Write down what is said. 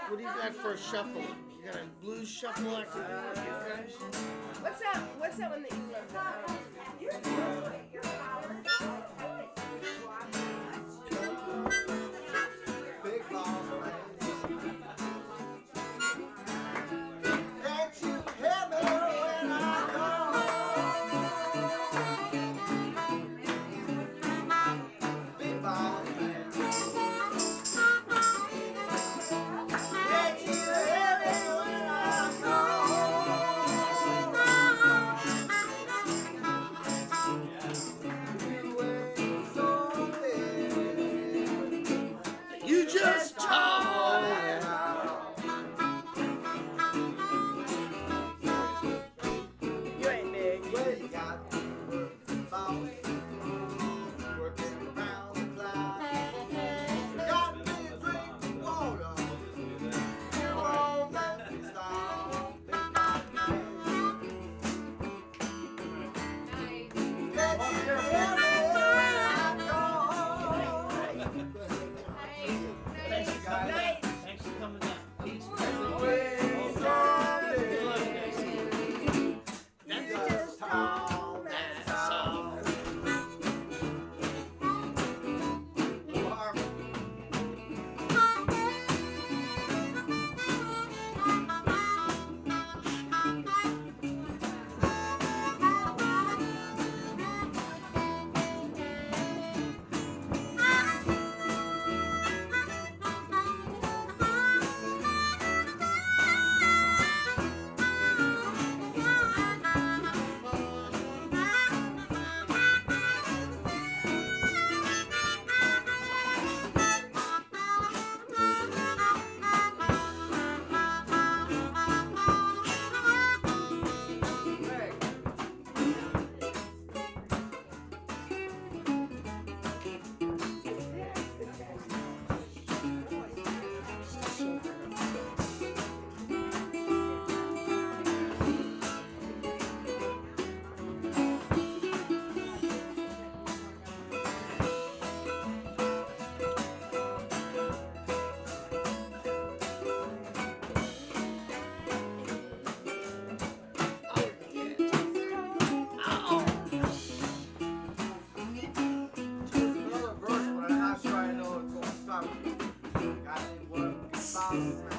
What do you got for a shuffle? You got a blues shuffle after that, you guys? What's that? What's that one that you love? Big balls, man. Can't you hear me when I call? Big balls, man. Can't you hear me when I You just talk. You ain't big. Well, you got balls working around the clock. Got me a drink of water. Come on, let me stop. Can't you hear me when I call? Thanks, guys. Night. Thanks for coming down. Peace. Way Good luck, guys. you just call that song. Another verse, but I'm not sure I know it's going to start. Got any one?